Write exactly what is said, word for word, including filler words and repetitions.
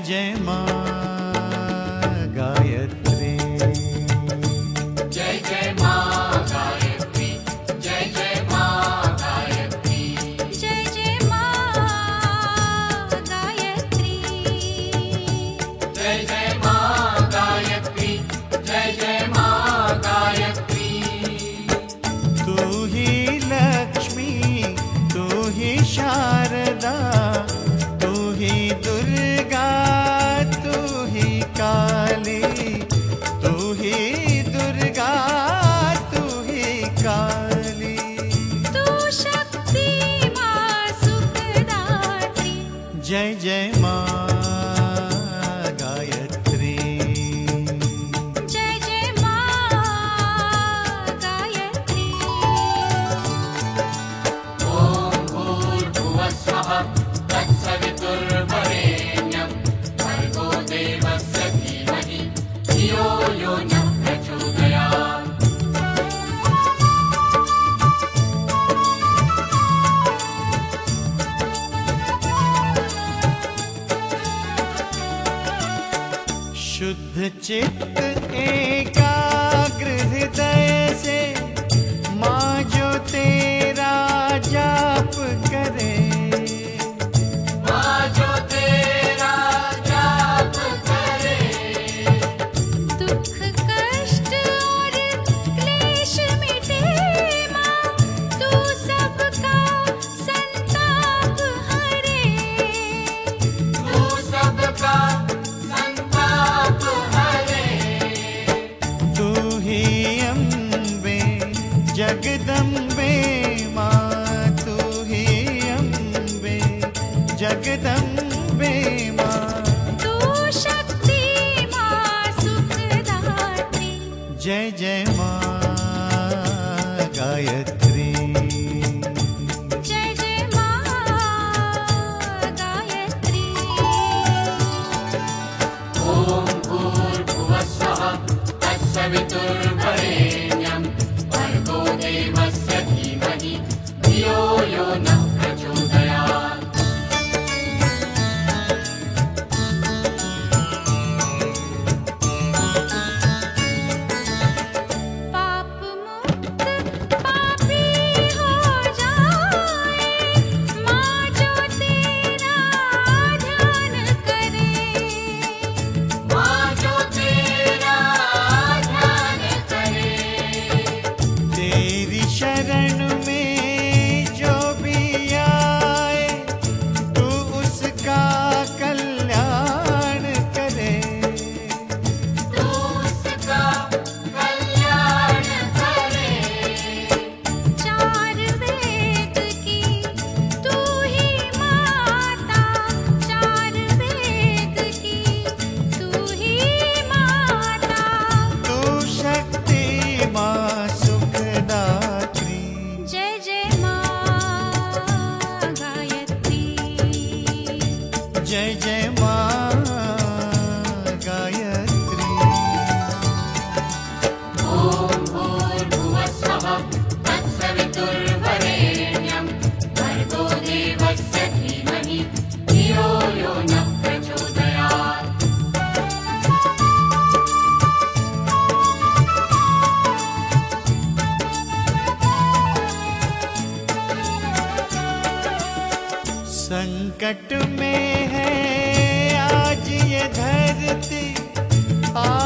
जय माँ गायत्री। जय जय माँ गायत्री, जय जय माँ गायत्री, जय जय माँ गायत्री, जय जय माँ गायत्री, जय जय माँ गायत्री। तू ही लक्ष्मी, तू ही शारदा, तू ही दुर्गा, तू ही काली, तू ही दुर्गा, तू ही काली। तू शक्ति माँ सुखदात्री। जय जय माँ गायत्री। जय जय माँ गायत्री। ॐ भूर्भुवः स्वः तत्सवितुर्वरेण्यं भर्गो देवस्य धीमहि धियो यो नः प्रचोदयात्। शुद्ध चित्त एकाग्र हृदय से माँ जो तेरा जाप करे, माँ जो तेरा जाप करे, दुख कष्ट और क्लेश मिटे माँ, तू सबका संताप हरे। तू सबका संताप हरे। तू ही अम्बे जगदम्बे माँ, तू ही अम्बे जगदम्बे माँ। तू शक्ति माँ सुखदात्री। जय जय माँ गायत्री। जय जय माँ गायत्री। ॐ भूर्भुवः स्वः तत्सवितुर्वरेण्यं भर्गो देवस्य धीमहि धियो यो नः प्रचोदयात्। पाप मुक्त पापी हो जाए माँ जो तेरा ध्यान करे। माँ जो तेरा ध्यान करे, तेरी शरण में जो भी आए, तू उसका कल्याण करे। तू उसका कल्याण करे। चार वेद की तू ही माता, चार वेद की तू ही माता। तू शक्ति माँ सुखदात्री। जय जय माँ गायत्री। जय जय माँ गायत्री। ॐ भूर्भुवः स्वः तत्सवितुर्वरेण्यं भर्गो देवस्य धीमहि धियो यो नः प्रचोदयात्। संकट में है आज ये धरती,